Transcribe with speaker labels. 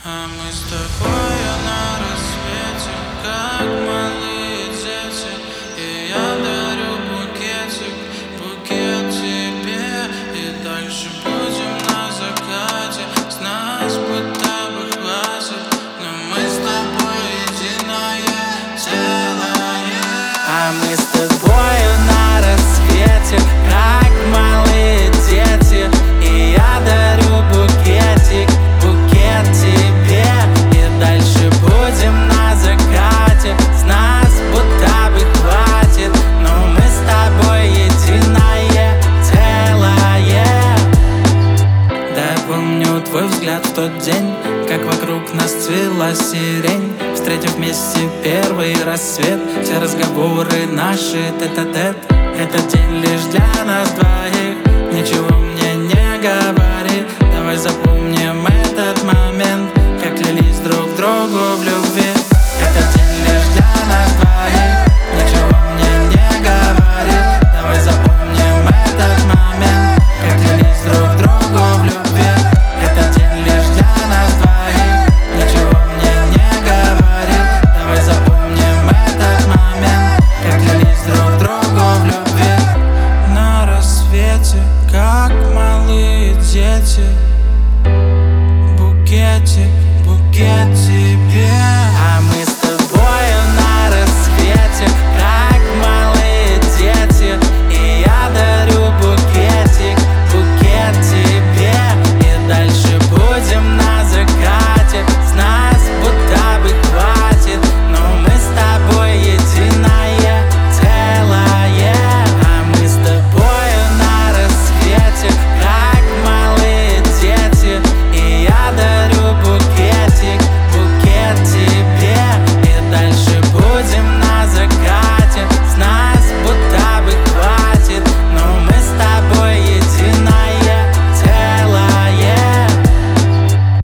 Speaker 1: А мы с тобой на рассвете, как малые дети. И я дарю букетик, букет тебе. И дальше будем на закате, с нас будто бы хватит. Но мы с тобой единое целое.
Speaker 2: А мы с тобой на рассвете, как малые дети. И я дарю букетик, букет тебе. И дальше будем на закате, с нас будто бы хватит. Но мы с тобой единое целое. Да, я помню твой взгляд в тот день, как вокруг нас цвела сирень. Встретив вместе первый рассвет, все разговоры наши тет-а-тет. Этот день лишь для нас двоих, ничего мне не говори. Давай забудем